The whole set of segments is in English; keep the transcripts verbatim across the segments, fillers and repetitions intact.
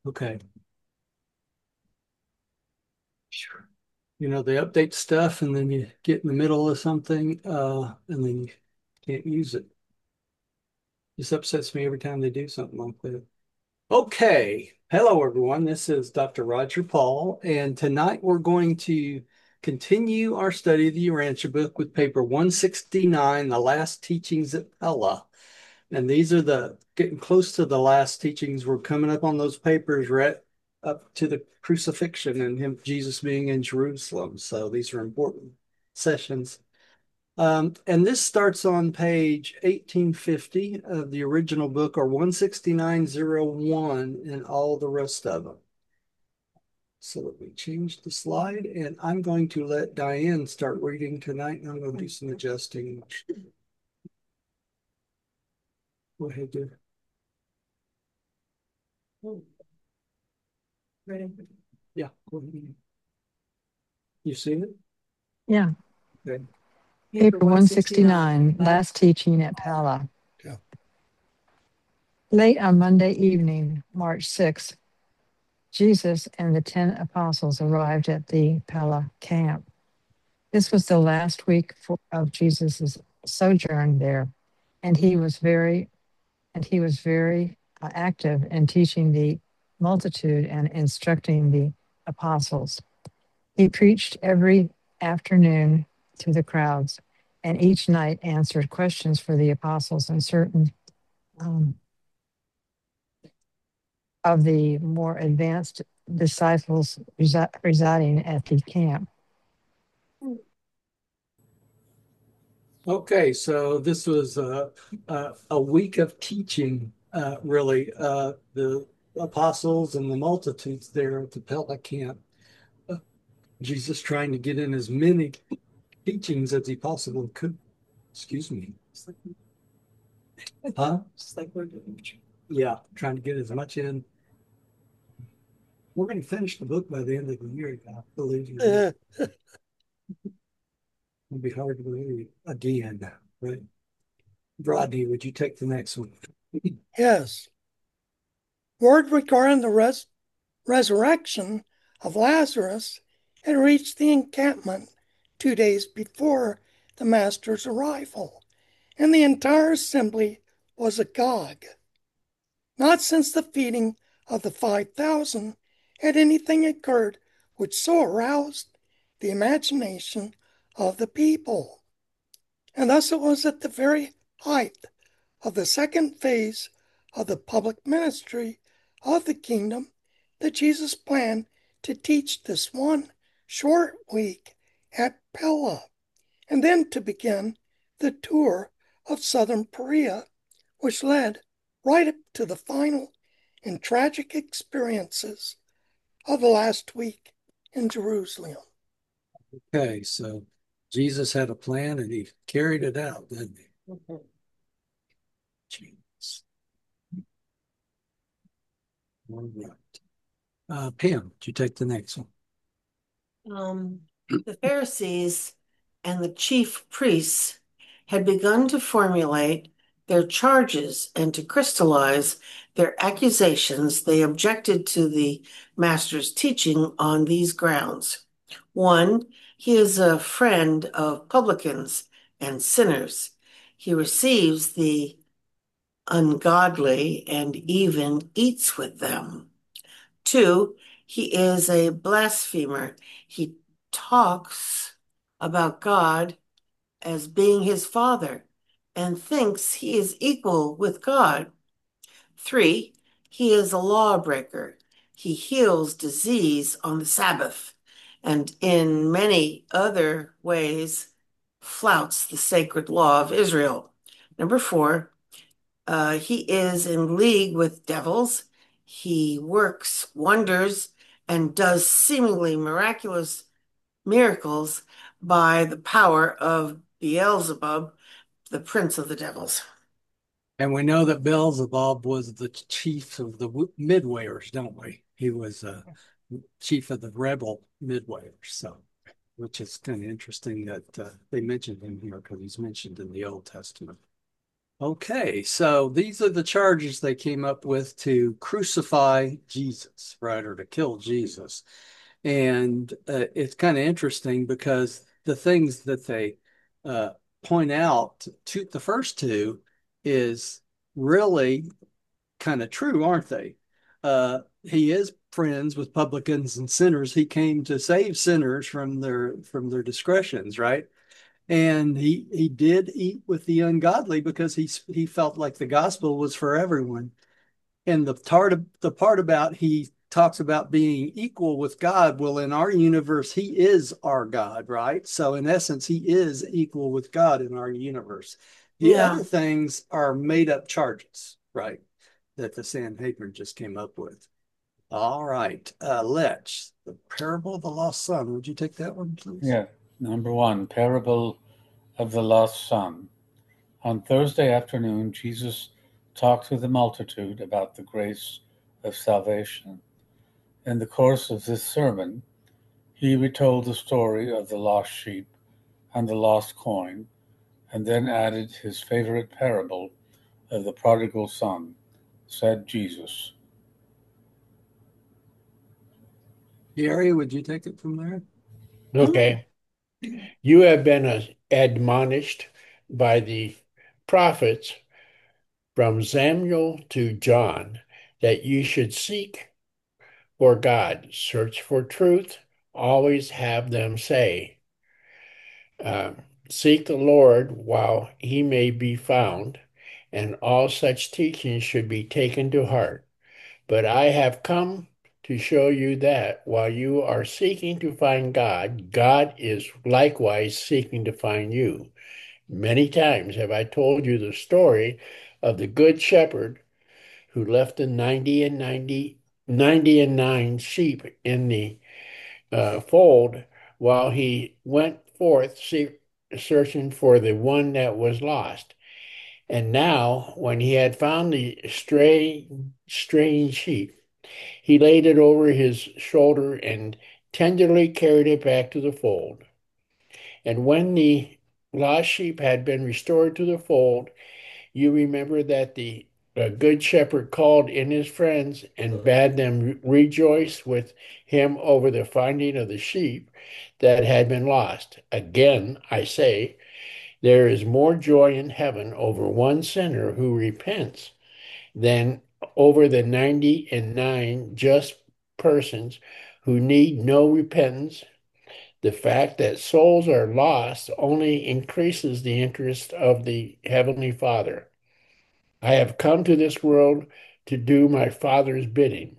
Okay. Sure. You know, they update stuff and then you get in the middle of something, uh, and then you can't use it. This upsets me every time they do something like that. Okay. Hello, everyone. This is Doctor Roger Paul, and tonight we're going to continue our study of the Urantia book with paper one sixty-nine, The Last Teachings at Pella. And these are the getting close to the last teachings. We're coming up on those papers right up to the crucifixion and him, Jesus being in Jerusalem. So these are important sessions. Um, and this starts on page eighteen fifty of the original book, or one sixty-nine oh one in all the rest of them. So let me change the slide, and I'm going to let Diane start reading tonight, and I'm going to do some adjusting. Go ahead, dear. Ready? Yeah, go ahead. You see it? Yeah. Okay. Paper one sixty-nine, Last Teaching at Pella. Yeah. Late on Monday evening, March sixth, Jesus and the ten apostles arrived at the Pella camp. This was the last week for, of Jesus' sojourn there, and he was very and he was very uh, active in teaching the multitude and instructing the apostles. He preached every afternoon to the crowds, and each night answered questions for the apostles and certain um, of the more advanced disciples resi- residing at the camp. Okay, so this was a, a, a week of teaching, uh, really. Uh, the apostles and the multitudes there at the Pella camp. Uh, Jesus trying to get in as many teachings as he possibly could. Excuse me. Huh? Just like we're doing. Yeah, trying to get as much in. We're going to finish the book by the end of the year, I believe you. Uh, It'll be hard to believe again, right? Rodney, would you take the next one? Yes. Word regarding the res- resurrection of Lazarus had reached the encampment two days before the Master's arrival, and the entire assembly was agog. Not since the feeding of the five thousand had anything occurred which so aroused the imagination of the people. And thus it was at the very height of the second phase of the public ministry of the kingdom that Jesus planned to teach this one short week at Pella, and then to begin the tour of southern Perea, which led right up to the final and tragic experiences of the last week in Jerusalem. Okay, so Jesus had a plan and he carried it out, didn't he? Mm-hmm. Jeez. All right. Uh, Pam, would you take the next one? Um, the Pharisees and the chief priests had begun to formulate their charges and to crystallize their accusations. They objected to the master's teaching on these grounds. One, he is a friend of publicans and sinners. He receives the ungodly and even eats with them. Two, he is a blasphemer. He talks about God as being his father and thinks he is equal with God. Three, he is a lawbreaker. He heals disease on the Sabbath and in many other ways flouts the sacred law of Israel. Number four, uh, he is in league with devils. He works wonders and does seemingly miraculous miracles by the power of Beelzebub, the prince of the devils. And we know that Beelzebub was the chief of the midwayers, don't we? He was uh, chief of the rebel midwayers. So, which is kind of interesting that uh, they mentioned him here because he's mentioned in the Old Testament. Okay, so these are the charges they came up with to crucify Jesus, right, or to kill Jesus. And uh, it's kind of interesting because the things that they uh, point out to the first two is really kind of true, aren't they? Uh, he is friends with publicans and sinners. He came to save sinners from their from their discretions, right? And he he did eat with the ungodly because he he felt like the gospel was for everyone. And the part of, the part about he talks about being equal with God. Well, in our universe, he is our God, right? So in essence, he is equal with God in our universe. The Yeah. other things are made up charges, right? That the Sanhedrin just came up with. All right, uh, let's the parable of the lost son. Would you take that one, please? Yeah. Number one, parable of the lost son. On Thursday afternoon, Jesus talked to the multitude about the grace of salvation. In the course of this sermon, he retold the story of the lost sheep and the lost coin, and then added his favorite parable of the prodigal son, said Jesus. Gary, would you take it from there? Okay. You have been uh, admonished by the prophets from Samuel to John that you should seek for God, search for truth, always have them say, uh, seek the Lord while he may be found, and all such teaching should be taken to heart. But I have come to show you that while you are seeking to find God, God is likewise seeking to find you. Many times have I told you the story of the good shepherd who left the ninety and ninety, ninety and nine sheep in the uh, fold while he went forth see, searching for the one that was lost. And now, when he had found the stray, straying sheep, he laid it over his shoulder and tenderly carried it back to the fold. And when the lost sheep had been restored to the fold, you remember that the uh, good shepherd called in his friends and bade them rejoice with him over the finding of the sheep that had been lost. Again, I say, there is more joy in heaven over one sinner who repents than over the ninety and nine just persons who need no repentance. The fact that souls are lost only increases the interest of the Heavenly Father. I have come to this world to do my Father's bidding.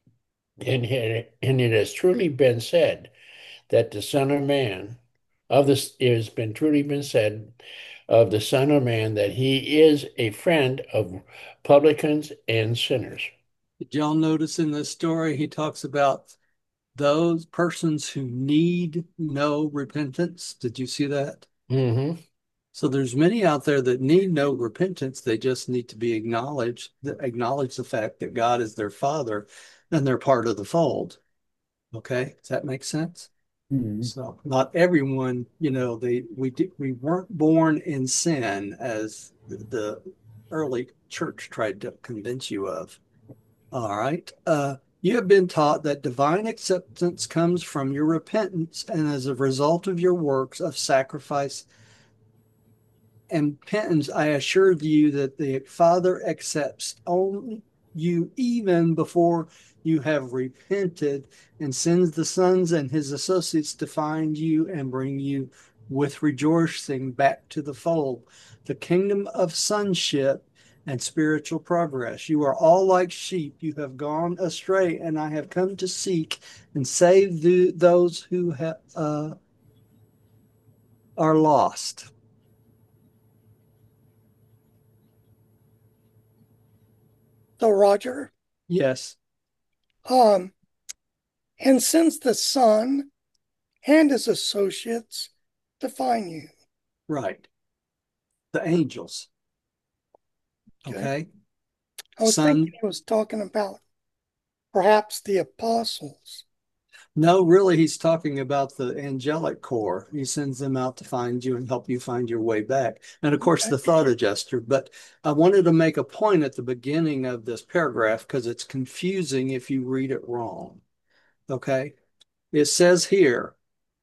And it, and it has truly been said that the Son of Man, of this, it has been truly been said of the Son of Man that he is a friend of publicans and sinners. Did y'all notice in this story he talks about those persons who need no repentance? Did you see that? Mm-hmm. So there's many out there that need no repentance. They just need to be acknowledged, acknowledge the fact that God is their father and they're part of the fold. Okay, does that make sense? Mm-hmm. So not everyone, you know, they we did, we weren't born in sin as the early church tried to convince you of. All right. Uh, you have been taught that divine acceptance comes from your repentance and as a result of your works of sacrifice and penance. I assure you that the Father accepts only you even before you have repented and sends the sons and his associates to find you and bring you with rejoicing back to the fold, the kingdom of sonship and spiritual progress. You are all like sheep. You have gone astray, and I have come to seek and save the, those who ha, uh, are lost. So, Roger, Yes, um, and since the Son and his associates define you. right. The angels. Okay. Okay. I was Son, thinking he was talking about perhaps the apostles. No, really, he's talking about the angelic core. He sends them out to find you and help you find your way back. And of course, Okay. the thought adjuster. But I wanted to make a point at the beginning of this paragraph because it's confusing if you read it wrong. Okay. It says here,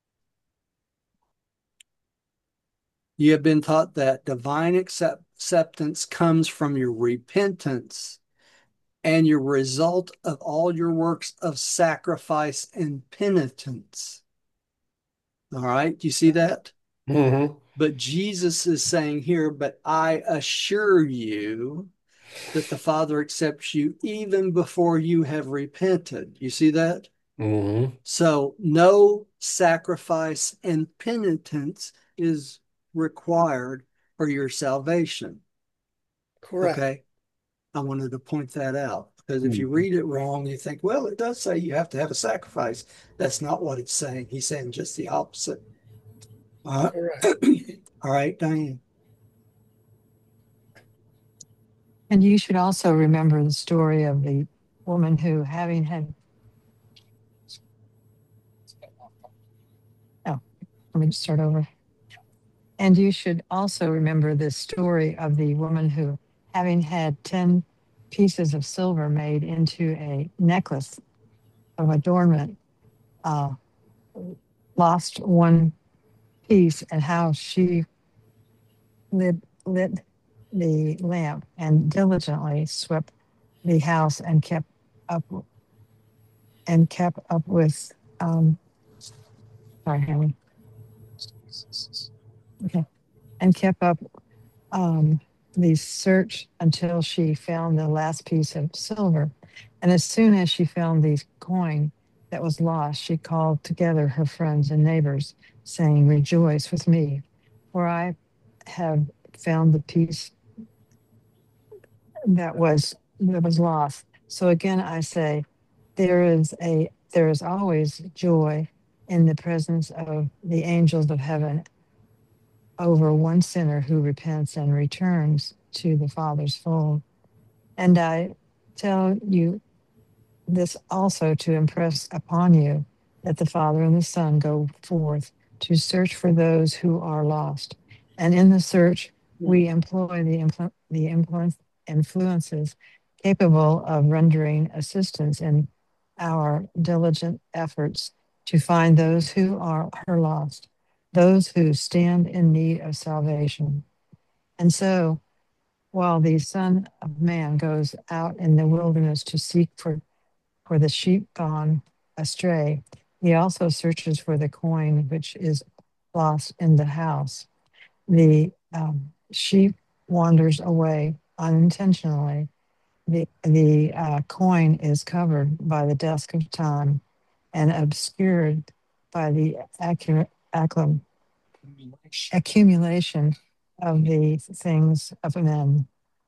you have been taught that divine accept acceptance comes from your repentance and your result of all your works of sacrifice and penitence. All right. Do you see that? Mm-hmm. But Jesus is saying here, but I assure you that the Father accepts you even before you have repented. You see that? Mm-hmm. So no sacrifice and penitence is required for your salvation. Correct. Okay. I wanted to point that out because if you Mm-hmm. read it wrong, you think, well, it does say you have to have a sacrifice. That's not what it's saying. He's saying just the opposite. Uh, Correct. all right, Diane. And you should also remember the story of the woman who, having had, oh, let me just start over. And you should also remember the story of the woman who, having had ten pieces of silver made into a necklace of adornment, uh, lost one piece, and how she lit, lit the lamp and diligently swept the house and kept up and kept up with um sorry, Henry. Okay. And kept up um the search until she found the last piece of silver. And as soon as she found the coin that was lost, she called together her friends and neighbors, saying, "Rejoice with me, for I have found the piece that was that was lost." So again, I say, there is a there is always joy in the presence of the angels of heaven over one sinner who repents and returns to the Father's fold. And I tell you this also to impress upon you that the Father and the Son go forth to search for those who are lost. And in the search, we employ the, influ- the influence, influences capable of rendering assistance in our diligent efforts to find those who are, are lost, those who stand in need of salvation. And so, while the Son of Man goes out in the wilderness to seek for for the sheep gone astray. He also searches for the coin which is lost in the house. The um, sheep wanders away unintentionally. The, the uh, coin is covered by the dusk of time and obscured by the accurate acclim- accumulation of the things of men.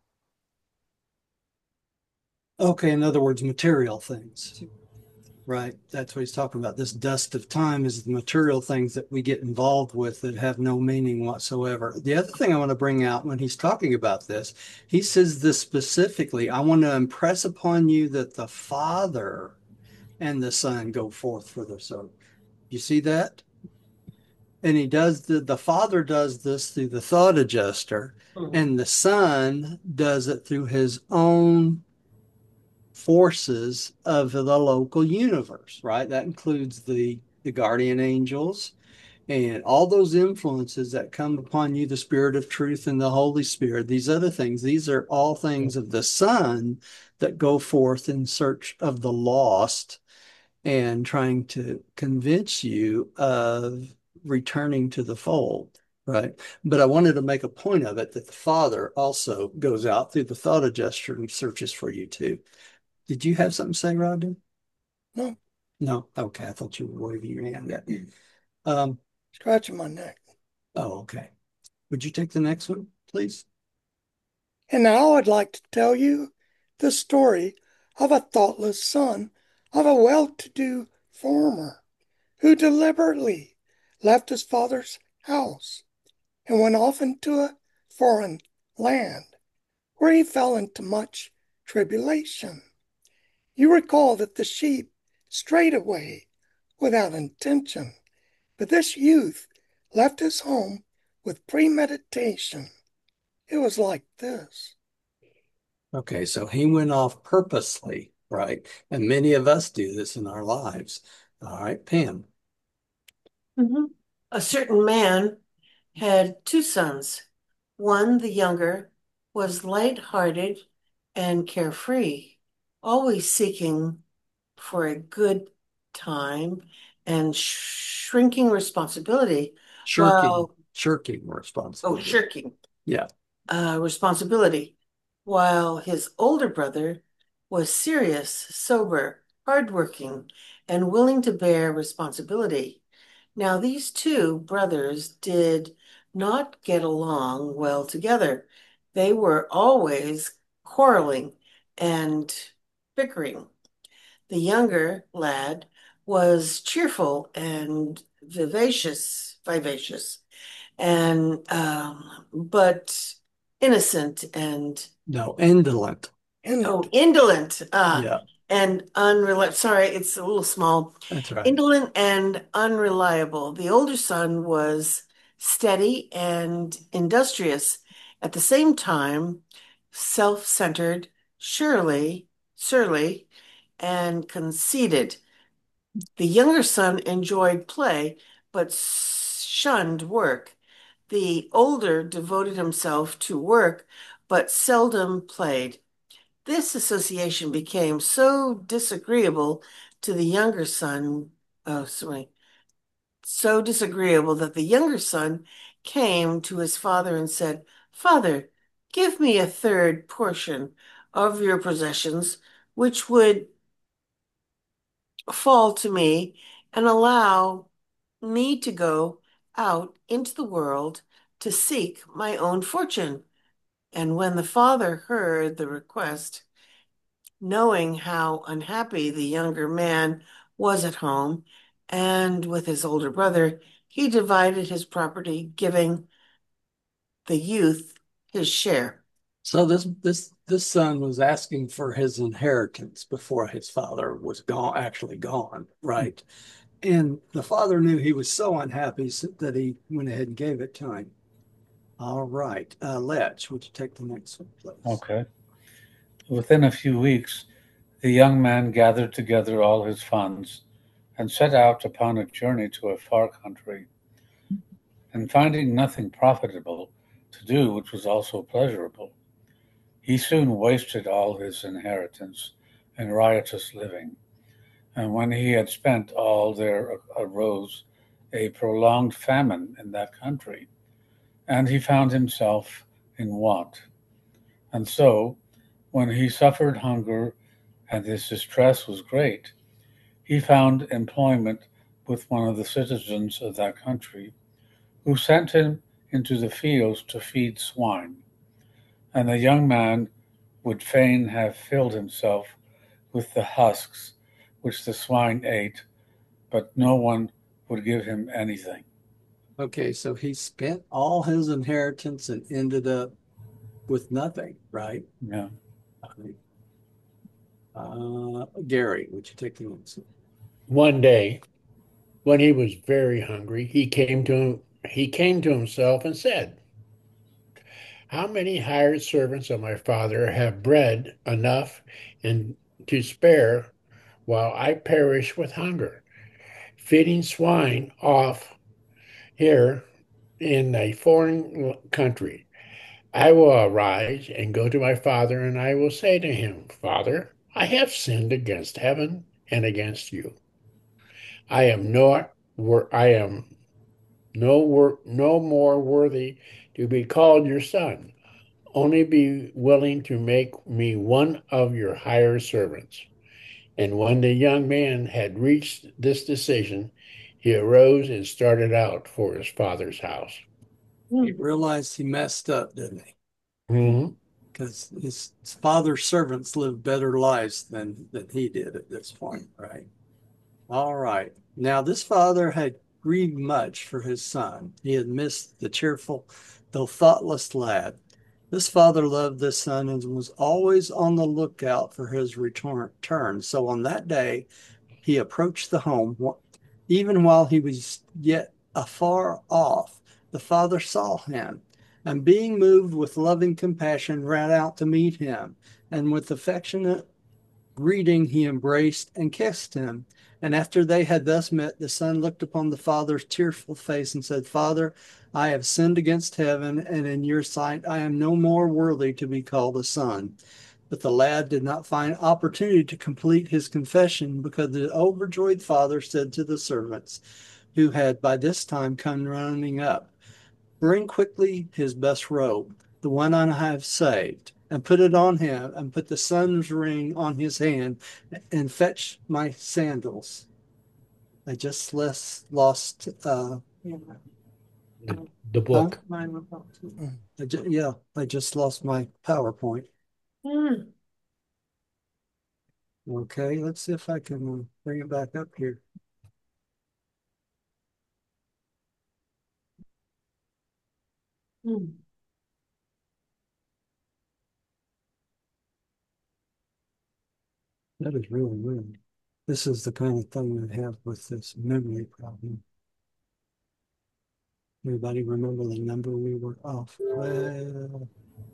Okay, in other words, material things, right? That's what he's talking about. This dust of time is the material things that we get involved with that have no meaning whatsoever. The other thing I want to bring out when he's talking about this, he says this specifically. I want to impress upon you that the Father and the Son go forth for the soul. You see that? And he does the the Father does this through the thought adjuster, and the Son does it through his own forces of the local universe, right? That includes the the guardian angels and all those influences that come upon you, the Spirit of truth and the Holy Spirit, these other things, these are all things of the Son that go forth in search of the lost and trying to convince you of returning to the fold. Right. But I wanted to make a point of it that the Father also goes out through the thought adjuster and searches for you too. Did you have something to say, Rodney? No, No. Okay. I thought you were waving your hand at me. Um, scratching my neck. oh, okay. Would you take the next one, please? And now I'd like to tell you the story of a thoughtless son of a well-to-do farmer who deliberately left his father's house and went off into a foreign land where he fell into much tribulation. You recall that the sheep strayed away without intention. But this youth left his home with premeditation. It was like this. Okay, so he went off purposely, right? And many of us do this in our lives. All right, Pam. Mhm. A certain man had two sons. One, the younger, was light-hearted and carefree, always seeking for a good time and shrinking responsibility, Shirking, while, shirking oh, responsibility. shirking Yeah. uh, responsibility, while his older brother was serious, sober, hardworking, and willing to bear responsibility. Now, these two brothers did not get along well together. They were always quarreling and bickering. The younger lad was cheerful and vivacious, vivacious, and um, but innocent and No, indolent. oh, And indolent, uh, Yeah, and unreliable. Sorry, it's a little small. that's right. Indolent and unreliable. The older son was steady and industrious, at the same time, self-centered, surely, surly, and conceited. The younger son enjoyed play, but shunned work. The older devoted himself to work, but seldom played. This association became so disagreeable to the younger son, oh, sorry, so disagreeable that the younger son came to his father and said, "Father, give me a third portion of your possessions, which would fall to me, and allow me to go out into the world to seek my own fortune." And when the father heard the request, knowing how unhappy the younger man was at home and with his older brother, he divided his property, giving the youth his share. So this this this son was asking for his inheritance before his father was gone, actually gone, right? And the father knew he was so unhappy s- that he went ahead and gave it to him. All right, uh, Letch, would you take the next one, please? Okay. Within a few weeks, the young man gathered together all his funds and set out upon a journey to a far country. And finding nothing profitable to do which was also pleasurable, he soon wasted all his inheritance in riotous living. And when he had spent all, there arose a prolonged famine in that country, and he found himself in want. And so, when he suffered hunger and his distress was great, he found employment with one of the citizens of that country, who sent him into the fields to feed swine. And the young man would fain have filled himself with the husks which the swine ate, but no one would give him anything. Okay, so he spent all his inheritance and ended up with nothing, right? Yeah. Uh, Gary, would you take the next one? One day, when he was very hungry, he came to he came to himself and said, "How many hired servants of my father have bread enough and to spare while I perish with hunger, feeding swine off here in a foreign country? I will arise and go to my father, and I will say to him, Father, I have sinned against heaven and against you. I am not wor- I am no wor- no more worthy to be called your son. Only be willing to make me one of your hired servants." And when the young man had reached this decision, he arose and started out for his father's house. He realized he messed up, didn't he? Mhm. Because his, his father's servants lived better lives than than he did at this point, right? All right. Now this father had grieved much for his son. He had missed the cheerful, though thoughtless lad. This father loved this son and was always on the lookout for his return. So on that day, he approached the home Even while he was yet afar off, the Father saw him, and being moved with loving compassion, ran out to meet him, and with affectionate greeting he embraced and kissed him. And after they had thus met, the son looked upon the father's tearful face and said, Father, I have sinned against heaven, and in your sight I am no more worthy to be called a son. But the lad did not find opportunity to complete his confession, because the overjoyed father said to the servants, who had by this time come running up, Bring quickly his best robe, the one I have saved, and put it on him, and put the son's ring on his hand, and fetch my sandals. I just less lost, uh, The, the huh? book. I ju- yeah, I just lost my PowerPoint. Hmm. Okay, let's see if I can uh, bring it back up here. Hmm. That is really weird. This is the kind of thing I have with this memory problem. Everybody remember the number we were off? Well,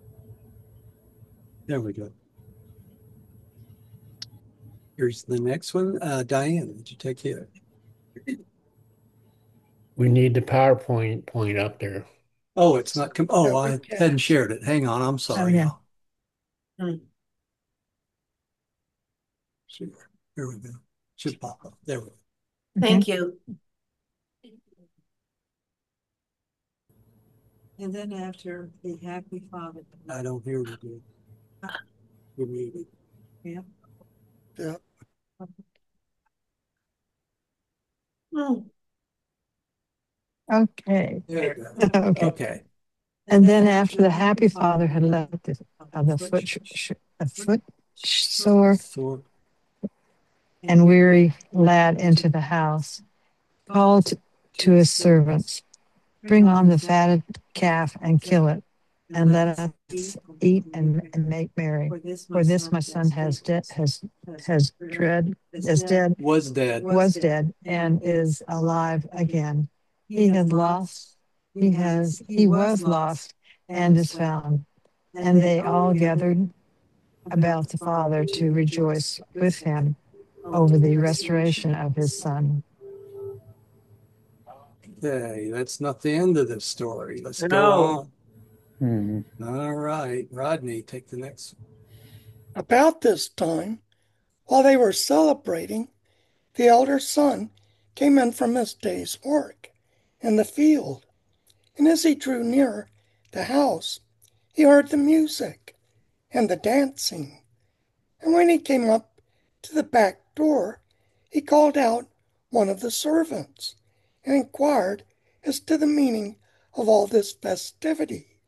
there we go. Here's the next one. Uh, Diane, did you take it? We need the PowerPoint point up there. Oh, it's not come. Yeah, Oh, we I can't. hadn't shared it. Hang on. I'm Oh, sorry, yeah. y'all. Hmm. Sure. Here we go. Should pop up. There we go. Thank you. And then after the happy father. I don't hear you good. You're muted. Yeah. Yeah. Hmm. Okay. There you go. Okay. Okay. And then after the happy father had left the, uh, the foot, sh- sh- the foot sore So and weary lad into the house, called to, to his servants, Bring on the fatted calf and kill it, and let us eat and, and make merry. For this my son has de- has has dread is dead was dead. was dead and is alive again. He has lost. He has he was lost and is found. And they all gathered about the father to rejoice with him over the restoration of his son. Okay, that's not the end of the story. Let's go No. on. Hmm. All right, Rodney, take the next one. About this time, while they were celebrating, the elder son came in from his day's work in the field, and as he drew near the house, he heard the music and the dancing. And when he came up to the back door, he called out one of the servants and inquired as to the meaning of all this festivity.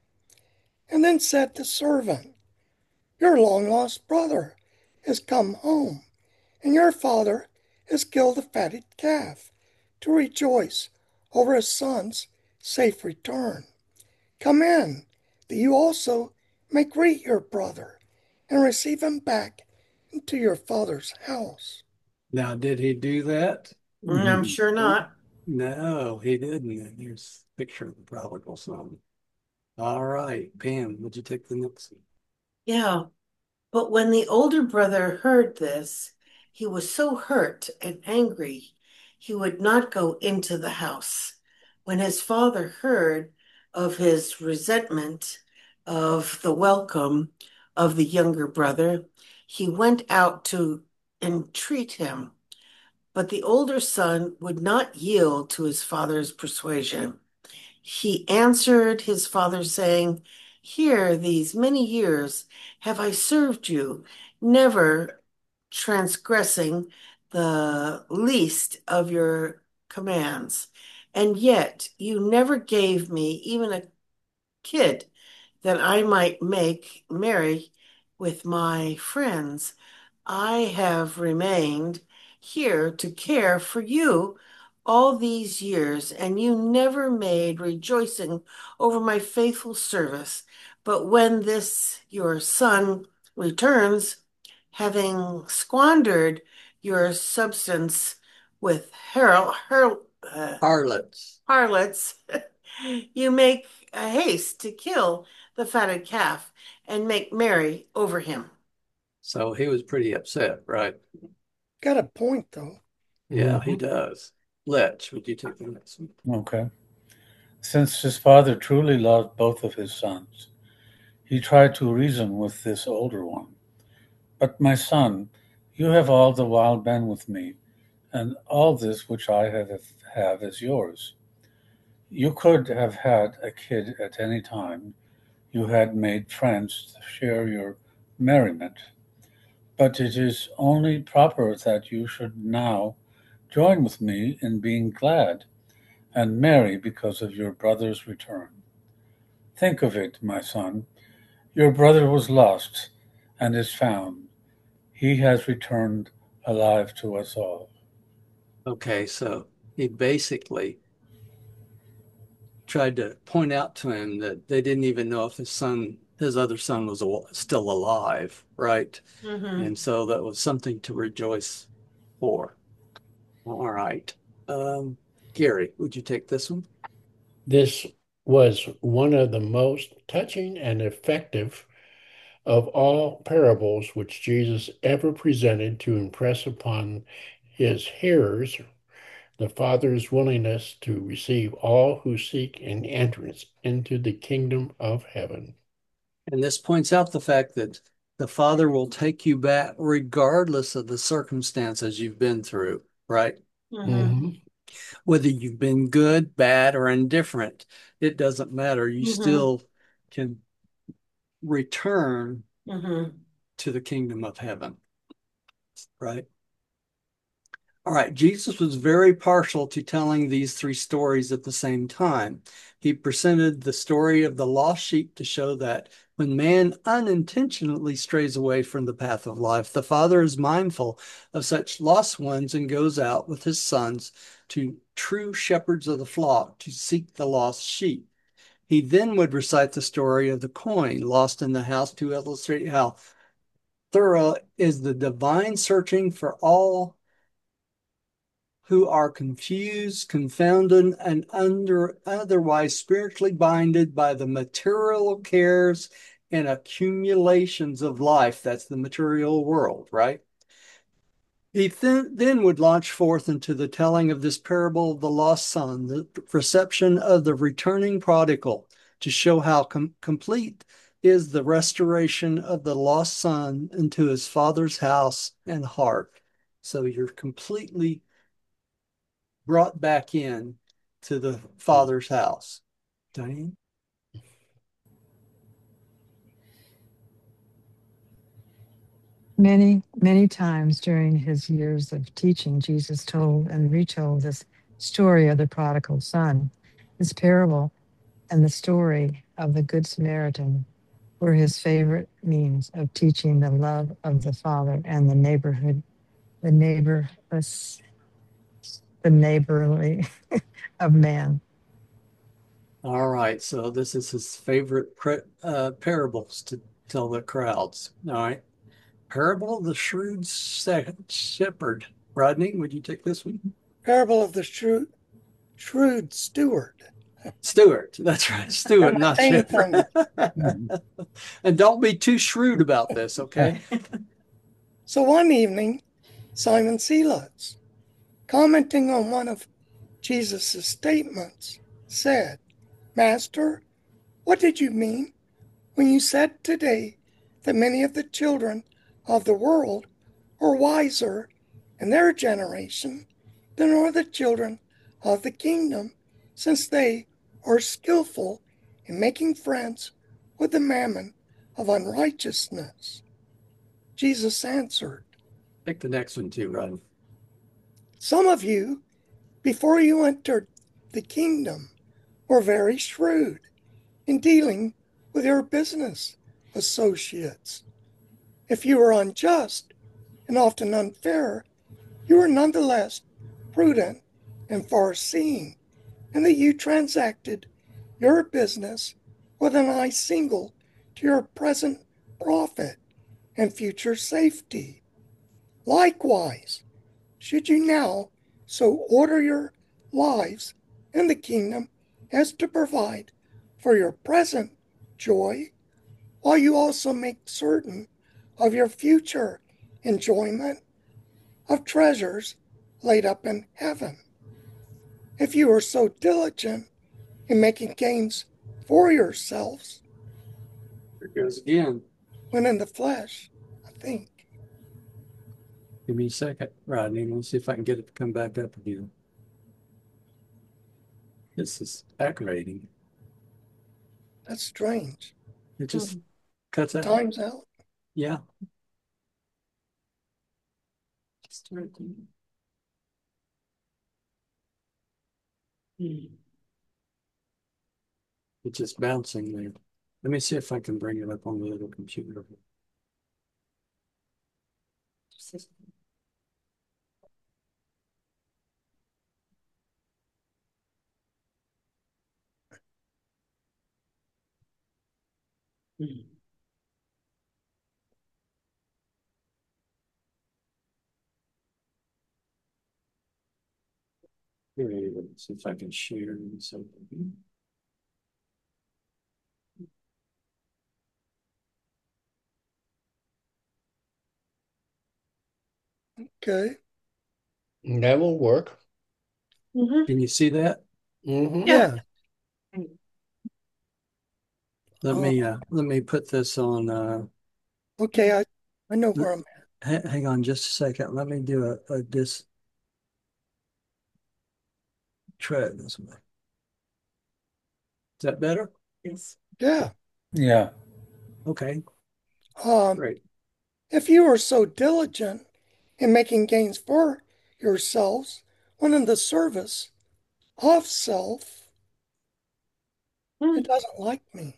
And then said the servant, Your long lost brother has come home, and your father has killed a fatted calf to rejoice over his son's safe return. Come in, that you also may greet your brother and receive him back into your father's house. Now, did he do that? Mm, I'm sure not. No, he didn't. And here's a picture of the prodigal son. All right, Pam, would you take the next one? Yeah. But when the older brother heard this, he was so hurt and angry, he would not go into the house. When his father heard of his resentment of the welcome of the younger brother, he went out to entreat him. But the older son would not yield to his father's persuasion. He answered his father, saying, Here, these many years have I served you, never transgressing the least of your commands. And yet you never gave me even a kid that I might make merry with my friends. I have remained here to care for you all these years, and you never made rejoicing over my faithful service. But when this your son returns, having squandered your substance with Harold, Harold, uh, Harlots. harlots, you make a haste to kill the fatted calf and make merry over him. So he was pretty upset, right? Got a point, though. Yeah, he Mhm. does. Letch, would you take the next one? Okay. Since his father truly loved both of his sons, he tried to reason with this older one. But my son, you have all the while been with me, and all this which I have, have is yours. You could have had a kid at any time. You had made friends to share your merriment. But it is only proper that you should now join with me in being glad and merry because of your brother's return. Think of it, my son. Your brother was lost and is found. He has returned alive to us all. Okay, so he basically tried to point out to him that they didn't even know if his son, his other son, was al- still alive, right? Mm-hmm. And so that was something to rejoice for. All right. Um, Gary, would you take this one? This was one of the most touching and effective of all parables which Jesus ever presented to impress upon his hearers the Father's willingness to receive all who seek an entrance into the kingdom of heaven. And this points out the fact that the Father will take you back regardless of the circumstances you've been through, right? Mm-hmm. Mm-hmm. Whether you've been good, bad, or indifferent, it doesn't matter. You Mm-hmm. still can return Mm-hmm. to the kingdom of heaven, right? All right, Jesus was very partial to telling these three stories at the same time. He presented the story of the lost sheep to show that when man unintentionally strays away from the path of life, the Father is mindful of such lost ones and goes out with his sons to true shepherds of the flock to seek the lost sheep. He then would recite the story of the coin lost in the house to illustrate how thorough is the divine searching for all who are confused, confounded, and under otherwise spiritually binded by the material cares and accumulations of life. That's the material world, right? He then, then would launch forth into the telling of this parable of the lost son, the reception of the returning prodigal, to show how com- complete is the restoration of the lost son into his father's house and heart. So you're completely brought back in to the father's house. Diane? Many, many times during his years of teaching, Jesus told and retold this story of the prodigal son. This parable and the story of the Good Samaritan were his favorite means of teaching the love of the Father and the neighborhood, the neighbor, the neighborly of man. All right, so this is his favorite uh, parables to tell the crowds. All right. Parable of the shrewd shepherd. Rodney, would you take this one? Parable of the shrewd, shrewd steward. Stewart, that's right. Stewart, not Tiny shepherd. tongue. And don't be too shrewd about this, okay? So one evening, Simon Zelotes, commenting on one of Jesus' statements, said, Master, what did you mean when you said today that many of the children of the world are wiser in their generation than are the children of the kingdom, since they are skillful in making friends with the mammon of unrighteousness? Jesus answered, Pick the next one too, Rodney. Some of you, before you entered the kingdom, were very shrewd in dealing with your business associates. If you were unjust and often unfair, you were nonetheless prudent and far-seeing, and that you transacted your business with an eye single to your present profit and future safety. Likewise, should you now So order your lives in the kingdom as to provide for your present joy, while you also make certain of your future enjoyment of treasures laid up in heaven. If you are so diligent in making gains for yourselves There it goes again. when in the flesh, I think. Give me a second, Rodney. Let's see if I can get it to come back up again. This is aggravating. That's strange. It just cuts out. Time's out. Yeah. It's just bouncing there. Let me see if I can bring it up on the little computer. Here, let's see if I can share something. Okay. That will work. Mhm. Can you see that? Hmm. Yeah. Let Oh, me uh let me put this on uh okay. I, I know l- where I'm at. ha- hang on just a second. Let me do a, a this try it this way. Is that better? Yes. Yeah. Yeah. Okay, Um, great. if you are so diligent in making gains for yourselves when in the service of self, it doesn't like me.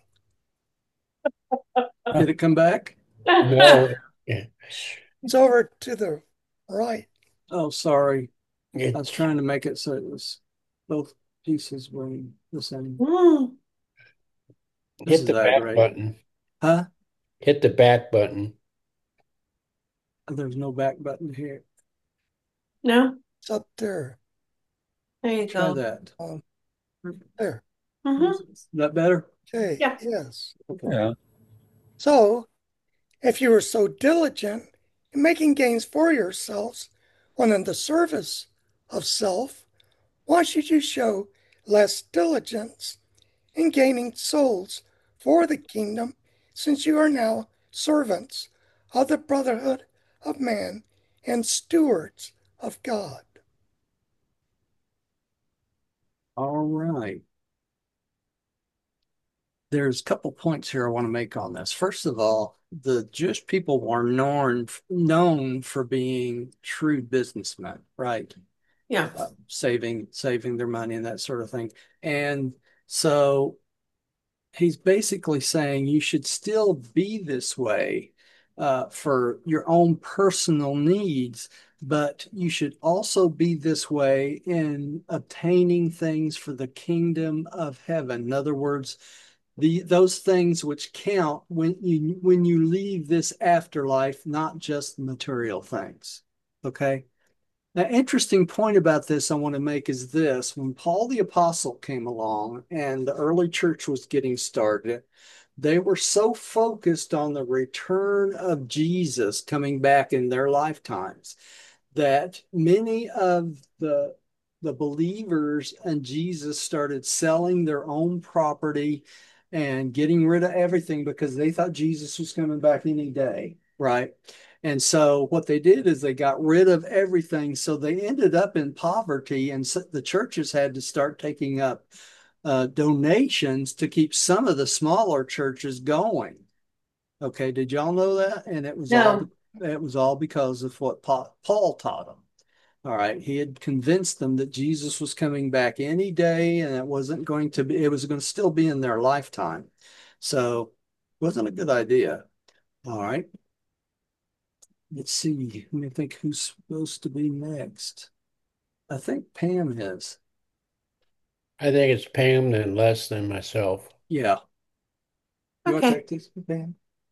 Did it come back? No, it, It's over to the right. Oh, sorry. I was it trying to make it so it was both pieces were the same. Mm. This hit is the back aggravating. button. Huh? Hit the back button. There's no back button here. No, It's up there. there you Try go. that. Um, there. Mhm. Is that better? Okay. Yeah. Yes. Okay. Yeah. So, if you are so diligent in making gains for yourselves when in the service of self, why should you show less diligence in gaining souls for the kingdom, since you are now servants of the brotherhood of man and stewards of God? All right. There's a couple points here I want to make on this. First of all, the Jewish people were known known for being shrewd businessmen, right? Yeah. Uh, saving saving their money and that sort of thing. And so he's basically saying you should still be this way uh, for your own personal needs, but you should also be this way in obtaining things for the kingdom of heaven. In other words, the those things which count when you when you leave this afterlife, not just material things. Okay. Now, interesting point about this I want to make is this. When Paul the Apostle came along and the early church was getting started, they were so focused on the return of Jesus coming back in their lifetimes that many of the the believers in Jesus started selling their own property and getting rid of everything because they thought Jesus was coming back any day, right? And so what they did is they got rid of everything. So they ended up in poverty, and so the churches had to start taking up uh, donations to keep some of the smaller churches going. Okay, did y'all know that? And it was all No. it was all because of what Pa- Paul taught them. All right, he had convinced them that Jesus was coming back any day, and it wasn't going to be. It was going to still be in their lifetime. So, it wasn't a good idea. All right. Let's see. Let me think who's supposed to be next. I think Pam is. I think it's Pam and less than myself. Yeah. You want to Okay. take this, Pam?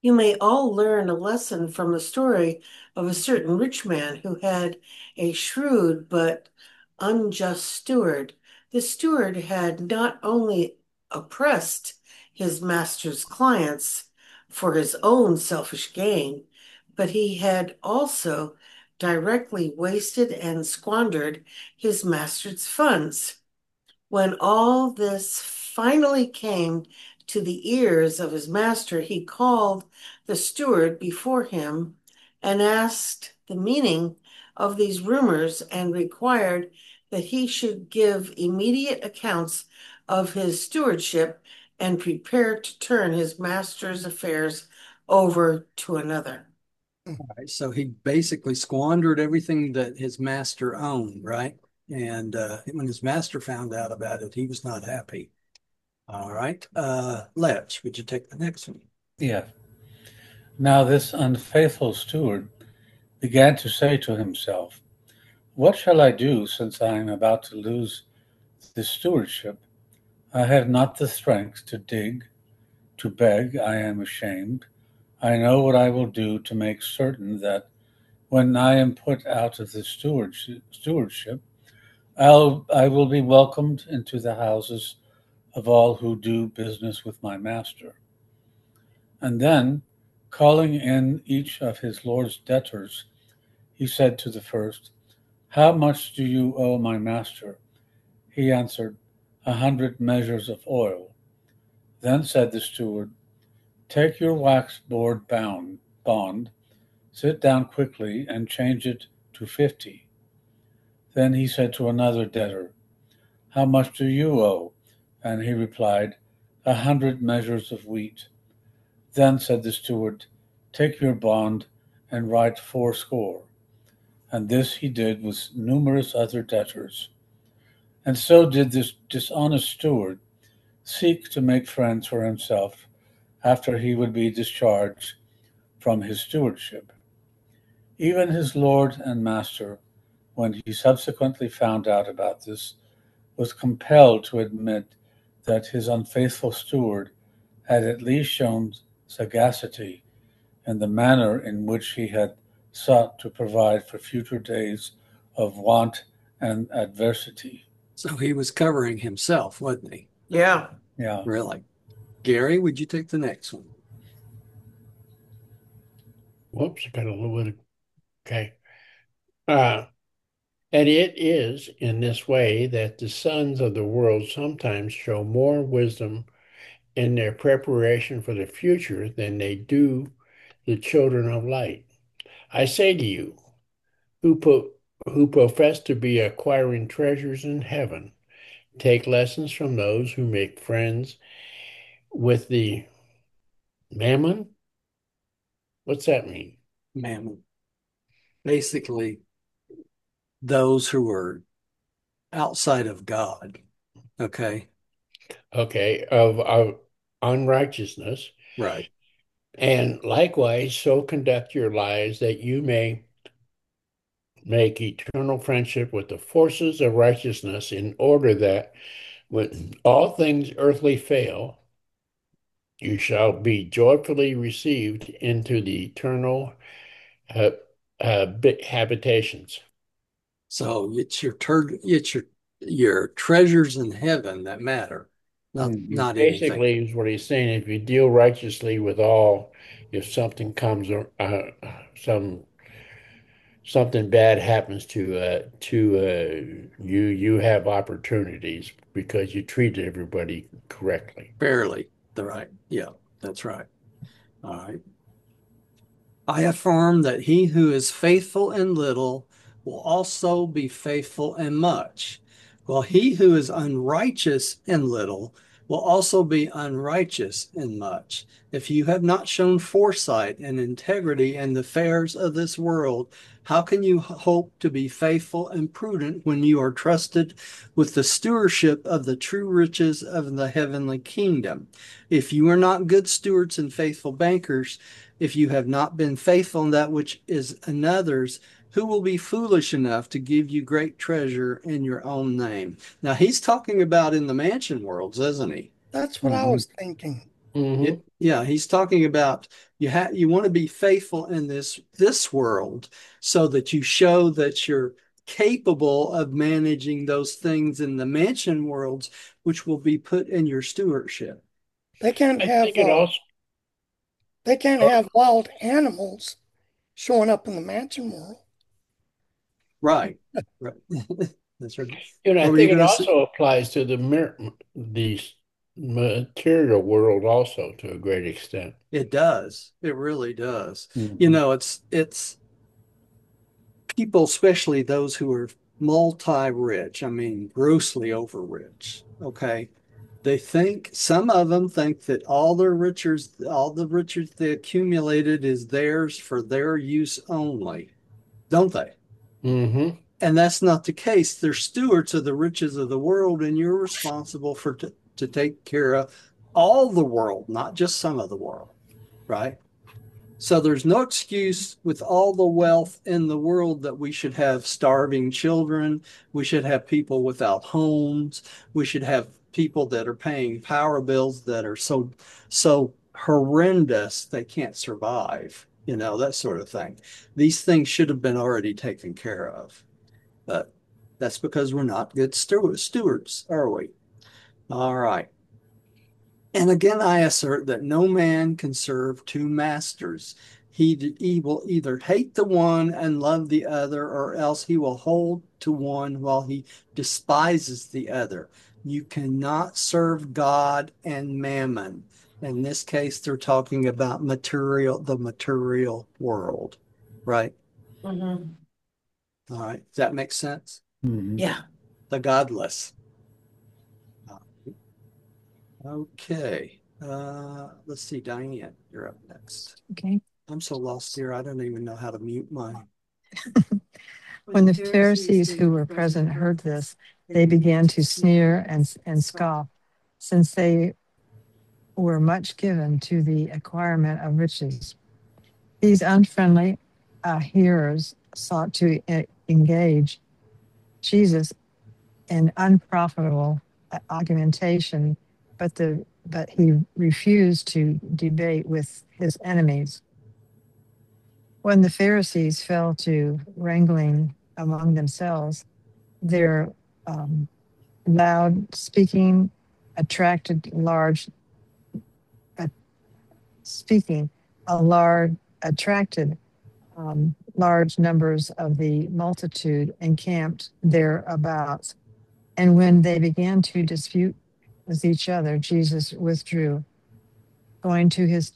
You may all learn a lesson from the story of a certain rich man who had a shrewd but unjust steward. The steward had not only oppressed his master's clients for his own selfish gain, but he had also directly wasted and squandered his master's funds. When all this finally came to the ears of his master, he called the steward before him and asked the meaning of these rumors and required that he should give immediate accounts of his stewardship and prepare to turn his master's affairs over to another. Right, so he basically squandered everything that his master owned, right? And uh, when his master found out about it, he was not happy. All right. Uh, Letch, would you take the next one? Yeah. Now this unfaithful steward began to say to himself, "What shall I do, since I am about to lose this stewardship? I have not the strength to dig, to beg. I am ashamed. I know what I will do to make certain that when I am put out of the stewardship, I'll, I will be welcomed into the houses of all who do business with my master." And then, calling in each of his lord's debtors, he said to the first, "How much do you owe my master?" He answered, "A hundred measures of oil." Then said the steward, "Take your wax board bound bond, sit down quickly, and change it to fifty." Then he said to another debtor, "How much do you owe?" And he replied, "A hundred measures of wheat." Then said the steward, "Take your bond and write fourscore." And this he did with numerous other debtors. And so did this dishonest steward seek to make friends for himself after he would be discharged from his stewardship. Even his lord and master, when he subsequently found out about this, was compelled to admit that his unfaithful steward had at least shown sagacity in the manner in which he had sought to provide for future days of want and adversity. So he was covering himself, wasn't he? Yeah. Yeah. Really. Gary, would you take the next one? Whoops, I got a little bit of, okay. Uh, and it is in this way that the sons of the world sometimes show more wisdom in their preparation for the future than they do the children of light. I say to you, who put who profess to be acquiring treasures in heaven, take lessons from those who make friends with the mammon. What's that mean? Mammon. Basically, those who are outside of God. Okay. Okay, of, of unrighteousness. Right. And likewise, so conduct your lives that you may make eternal friendship with the forces of righteousness, in order that when all things earthly fail, you shall be joyfully received into the eternal uh, uh, habitations. So it's your tur- it's your your treasures in heaven that matter, not Mhm. not Basically, anything. is what he's saying. If you deal righteously with all, if something comes, uh, some something bad happens to uh, to uh, you, you have opportunities because you treated everybody correctly. Barely. The right. Yeah, that's right. All right. I affirm that he who is faithful in little will also be faithful in much, while he who is unrighteous in little will also be unrighteous in much. If you have not shown foresight and integrity in the affairs of this world, how can you hope to be faithful and prudent when you are trusted with the stewardship of the true riches of the heavenly kingdom? If you are not good stewards and faithful bankers, if you have not been faithful in that which is another's, who will be foolish enough to give you great treasure in your own name? Now, he's talking about in the mansion worlds, isn't he? That's what I Mhm. was thinking. Hmm. It, yeah, he's talking about you have you want to be faithful in this this world so that you show that you're capable of managing those things in the mansion worlds, which will be put in your stewardship. They can't I have think it uh, also, they can't have wild animals showing up in the mansion world. Right. Right. That's right. and I What were you think it going to say? also applies to the mir the material world also to a great extent. It does. It really does. You Mhm. know, it's it's people, especially those who are multi-rich, I mean, grossly over-rich, okay? They think, some of them think that all their riches, all the riches they accumulated is theirs for their use only, don't they? Hmm. And that's not the case. They're stewards of the riches of the world, and you're responsible for to, to take care of all the world, not just some of the world, right? So there's no excuse with all the wealth in the world that we should have starving children. We should have people without homes. We should have people that are paying power bills that are so so horrendous they can't survive, you know, that sort of thing. These things should have been already taken care of. But that's because we're not good stewards, are we? All right. And again, I assert that no man can serve two masters. He, he will either hate the one and love the other, or else he will hold to one while he despises the other. You cannot serve God and mammon. In this case, they're talking about material, the material world, right? Mm-hmm. All right. Does that make sense? Mhm. Yeah. The godless. Okay. Uh, let's see, Diane, you're up next. Okay. I'm so lost here. I don't even know how to mute my. When the Pharisees who were present heard this, they began to sneer and, and scoff, since they were much given to the acquirement of riches. These unfriendly uh, hearers sought to e- engage Jesus in unprofitable uh, argumentation, but the but he refused to debate with his enemies. When the Pharisees fell to wrangling among themselves, their um, loud speaking attracted large uh, speaking a large attracted um, large numbers of the multitude encamped thereabouts. And when they began to dispute with each other, Jesus withdrew, going to his.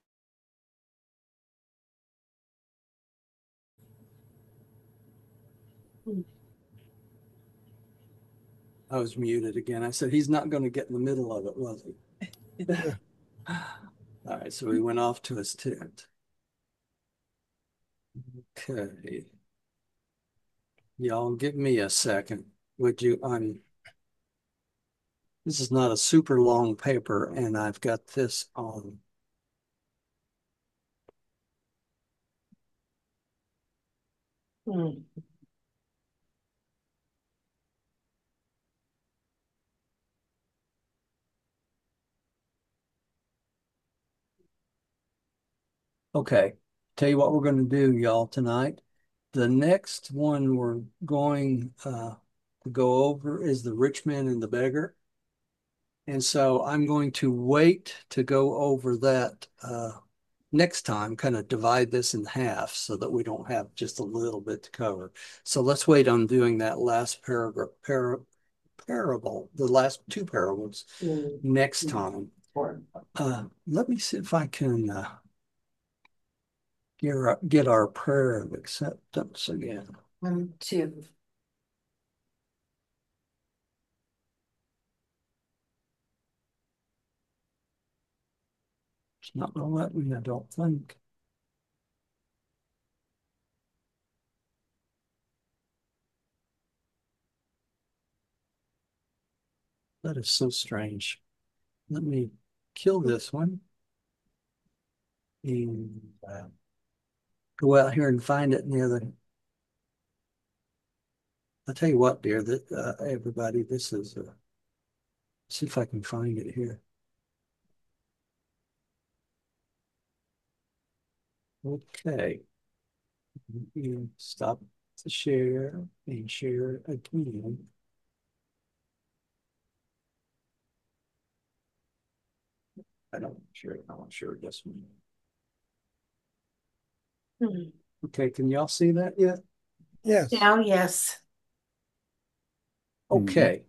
I was muted again. I said he's not going to get in the middle of it, was he? All right, so he went off to his tent. Okay. Y'all give me a second. Would you? I'm This is not a super long paper, and I've got this on. Mm. Okay. Tell you what we're going to do, y'all, tonight. The next one we're going uh, to go over is the rich man and the beggar. And so I'm going to wait to go over that uh, next time, kind of divide this in half so that we don't have just a little bit to cover. So let's wait on doing that last paragraph, para, parable, the last two parables Mm. next time. Uh, let me see if I can uh, get, our, get our prayer of acceptance again. One, two. It's not going to let me, I don't think. That is so strange. Let me kill this one and uh, go out here and find it near the. I'll tell you what, dear, that uh, everybody, this is. Uh, see if I can find it here. Okay. You stop the share and share again. I don't share it. I want to share it this one. Hmm. Okay, can y'all see that yet? Yes. Now, yes. Okay.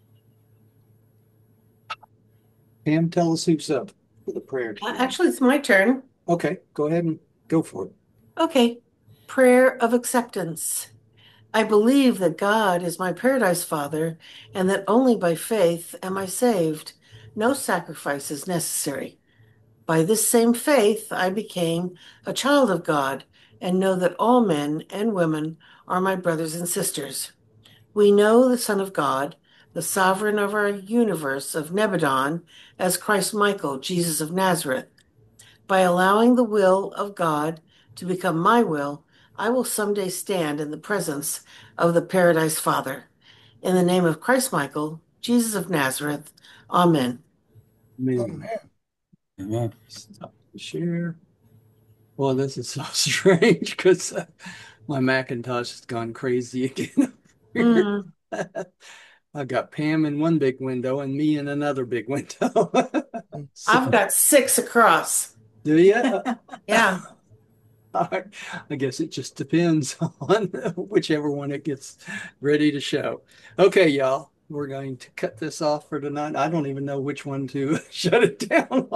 Pam, tell us who's up for the prayer Uh, today. Actually, it's my turn. Okay, go ahead and go for it. Okay. Prayer of acceptance. I believe that God is my paradise Father and that only by faith am I saved. No sacrifice is necessary. By this same faith, I became a child of God and know that all men and women are my brothers and sisters. We know the Son of God, the sovereign of our universe of Nebadon, as Christ Michael, Jesus of Nazareth. By allowing the will of God to become my will, I will someday stand in the presence of the Paradise Father. In the name of Christ Michael, Jesus of Nazareth, Amen. Amen. Amen. Amen. Stop the share. Well, this is so strange because uh, my Macintosh has gone crazy again. Mm, I got Pam in one big window and me in another big window. So, I've got six across. do you? Yeah. I guess it just depends on whichever one it gets ready to show. Okay, y'all, we're going to cut this off for tonight. I don't even know which one to shut it down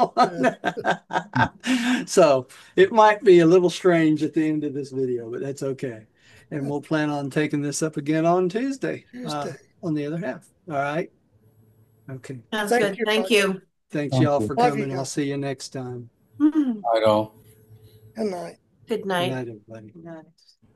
on. So it might be a little strange at the end of this video, but that's okay. And we'll plan on taking this up again on Tuesday, uh, Tuesday. on the other half. All right. Okay. Sounds Thank good. you, Thank Bud. you. Thanks, Thank y'all, you. for Love you, coming. I'll y'all. see you next time. Mm. I don't. Good night. Good Good night. night, everybody. Nice.